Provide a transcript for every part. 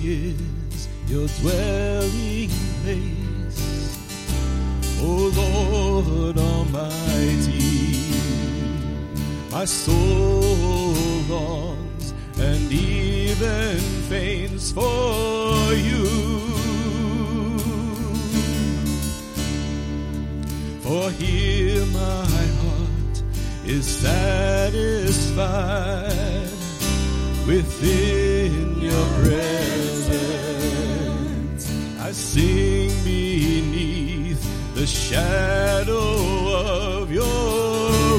is your dwelling place, O Lord Almighty. My soul longs and even faints for you. For here my heart is satisfied within your presence. I sing beneath the shadow of your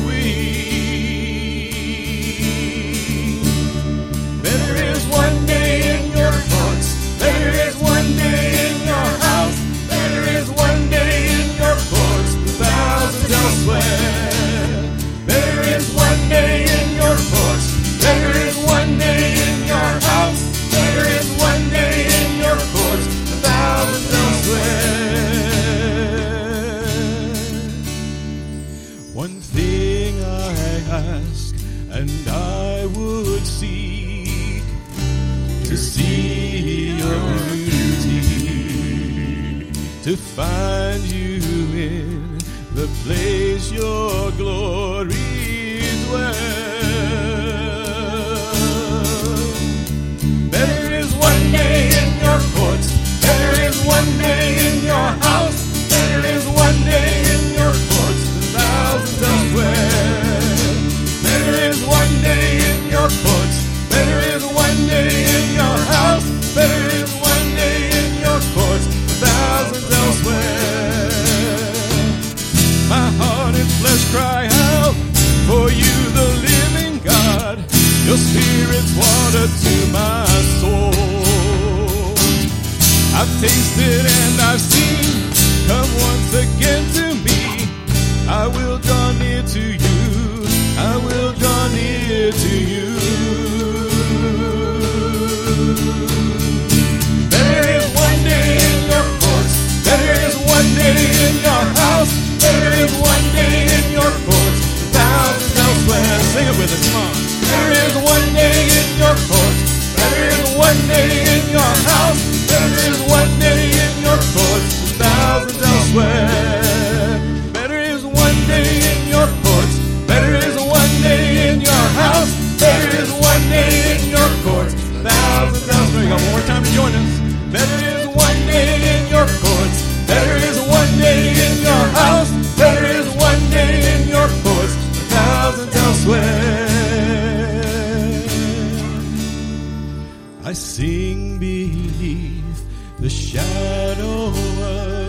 wings. Better is one day in your courts, better is one day in your house, better is one day in your courts than thousands elsewhere. Better is one day in your courts, better is one day in your house, better is one day in your courts than thousands elsewhere. One thing I ask, and I would seek to see your beauty, to find you in the place your glory dwells. Better is one day in your courts, better is one day in your house, better is one day in your courts than thousands elsewhere. Better is one day in your courts, better is one day in your house, better is one day in your courts than thousands elsewhere. My heart and flesh cry out for you, the living God. Your spirit's water to my soul. I've tasted and I've seen. Come once again to me. I will draw near to you. I will draw near to you. Better is one day in your courts, better is one day in your house, better is one day in your courts than thousands elsewhere. Sing it with us, come on. Better is one day in your courts, better is one day in your house, better is one day in your courts than thousands elsewhere. Better is one day in your courts, better is one day in your house, better is one day in your courts than thousands elsewhere. You got one more time to join us. Better is one day in your courts, better is one day in your house, better is one day in your courts than thousands elsewhere. I sing beneath the shadow of